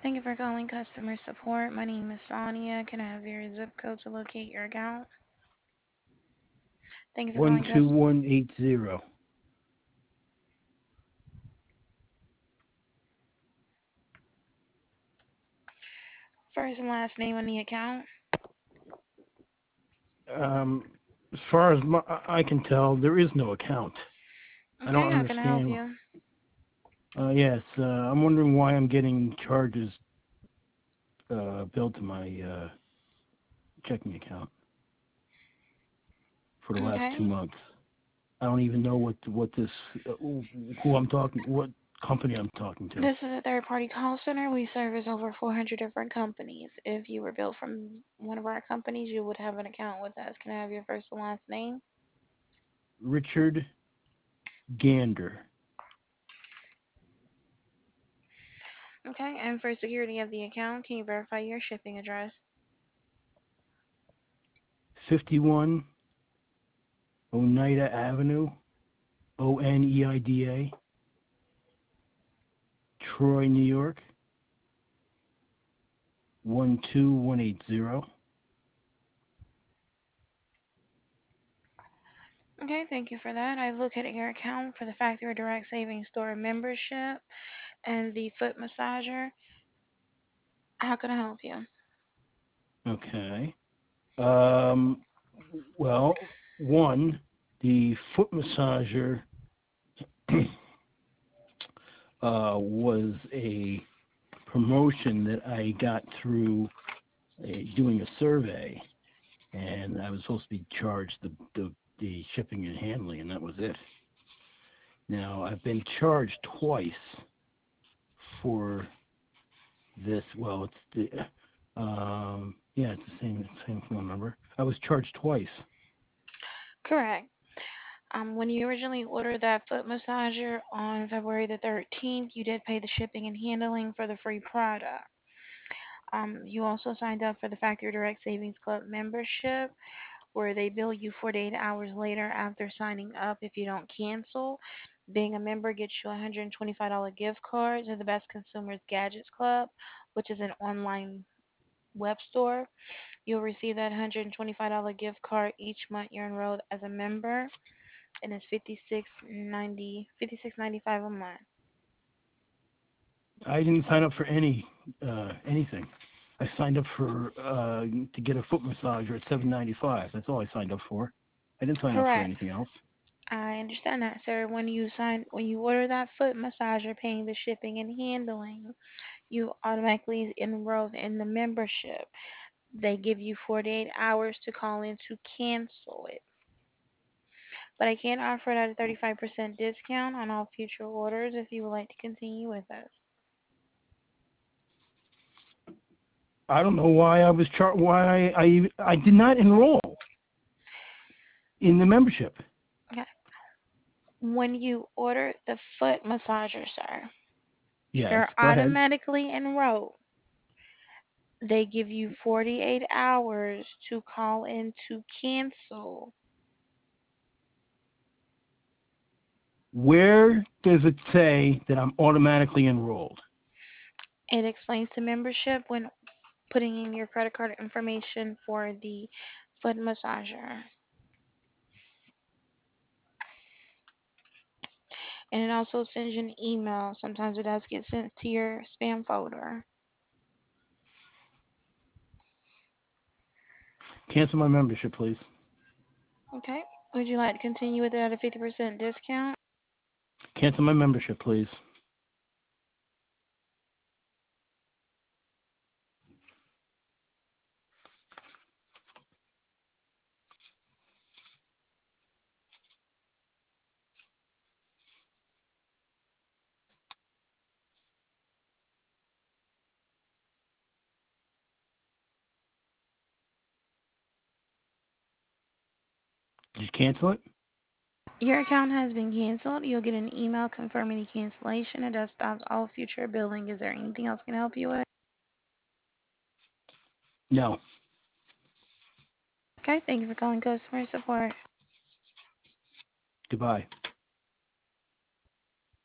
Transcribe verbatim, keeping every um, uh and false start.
Thank you for calling customer support. My name is Sonia. Can I have your zip code to locate your account? Thank you for One calling two customer. one eight zero. First and last name on the account. Um, as far as my, I can tell, there is no account. I don't Okay, how can I help understand. you? Uh, yes, uh, I'm wondering why I'm getting charges uh, billed to my uh, checking account for the last two Okay. months. I don't even know what what this uh, who I'm talking, what company I'm talking to. This is a third party call center. We service over four hundred different companies. If you were billed from one of our companies, you would have an account with us. Can I have your first and last name? Richard Gander, Okay, and for security of the account, can you verify your shipping address? fifty-one Oneida Avenue, O N E I D A, Troy, New York, one two one eight zero. Okay, thank you for that. I've located your account for the Factory Direct Savings Store membership and the foot massager. How can I help you? Okay. Um, well, one, the foot massager uh, was a promotion that I got through a, doing a survey, and I was supposed to be charged the, the the shipping and handling, and that was it. Now I've been charged twice for this. Well, it's the um, yeah, it's the same same phone number. I was charged twice. Correct. Um, when you originally ordered that foot massager on February the thirteenth, you did pay the shipping and handling for the free product. Um, you also signed up for the Factory Direct Savings Club membership, where they bill you forty-eight hours later after signing up if you don't cancel. Being a member gets you a one hundred twenty-five dollars gift card to the Best Consumers Gadgets Club, which is an online web store. You'll receive that one hundred twenty-five dollars gift card each month you're enrolled as a member, and it's fifty-six ninety, fifty-six ninety-five a month. I didn't sign up for any uh, anything. I signed up for uh, to get a foot massager at seven ninety five. That's all I signed up for. I didn't sign up for Correct. anything else. I understand that, sir. When you sign, when you order that foot massager, paying the shipping and handling, you automatically enroll in the membership. They give you forty-eight hours to call in to cancel it. But I can offer it at a thirty-five percent discount on all future orders if you would like to continue with us. I don't know why I was char- why I, I I did not enroll in the membership. Okay. When you order the foot massager, sir, Yes, you're go ahead. automatically enrolled. They give you forty-eight hours to call in to cancel. Where does it say that I'm automatically enrolled? It explains the membership when putting in your credit card information for the foot massager. And it also sends you an email. Sometimes it does get sent to your spam folder. Cancel my membership, please. Okay. Would you like to continue with it at a fifty percent discount? Cancel my membership, please. Did you cancel it? Your account has been canceled. You'll get an email confirming the cancellation. It does stop all future billing. Is there anything else I can help you with? No. Okay. Thank you for calling customer support. Goodbye.